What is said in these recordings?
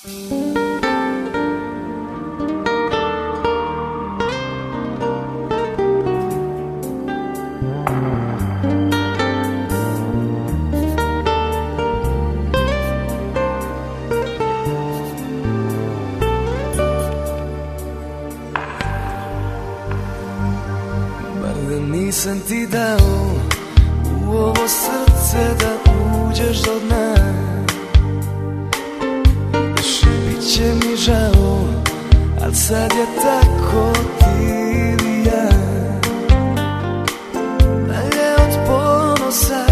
Da nisam ti dao u ovo srce da uđeš do dna, bit će mi žao, al sad je tako ti ili ja. Dalje od ponosa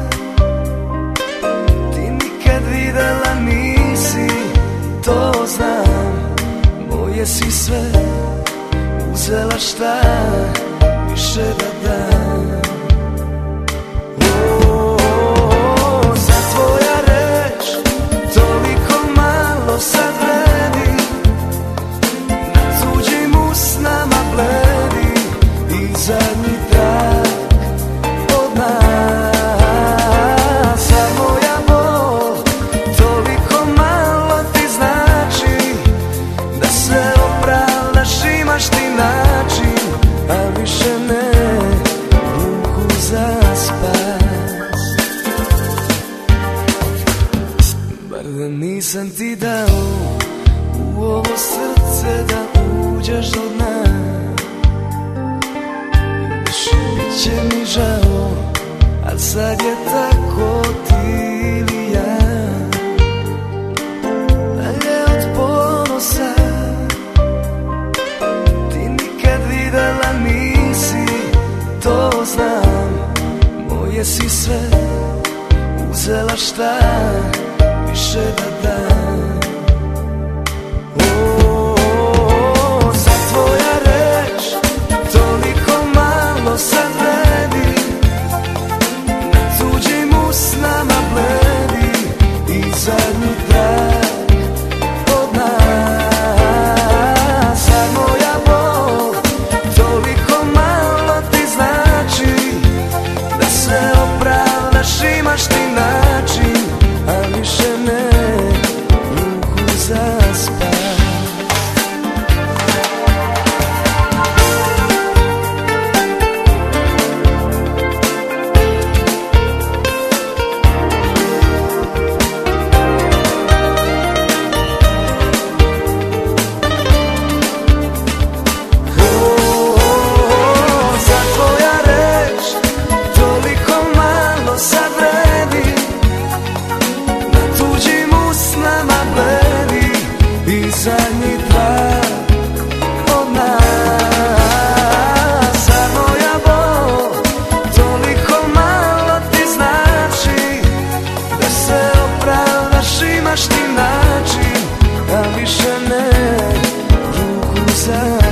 ti nikad videla nisi, to znam. Moje si sve uzela, šta više da dam. Za tvoja reč toliko malo sad vredi, na tuđim usnama bledi i zadnji trak od nas. Za moja bol toliko malo ti znači, da se opravdaš, imaš ti način, a više ne ruku za spas. Bar da nisam ti dao u ovo srce da uđeš do dna, bit će mi žao, al sad je tako ti ili ja. Dalje od ponosa nisi, to znam. Moje si sve uzela, šta više da dam. Za tvoja reč toliko malo sad vredi, na tuđim usnama bledi i zadnji trak od nas. Sad moja bol toliko malo ti znači, da se opravdaš, imaš ti način, a više ne ruku za spas. Zadnji trak od nas. Sad moja bol toliko malo ti znači, da se opravdaš, imaš ti način, a više ne ruku za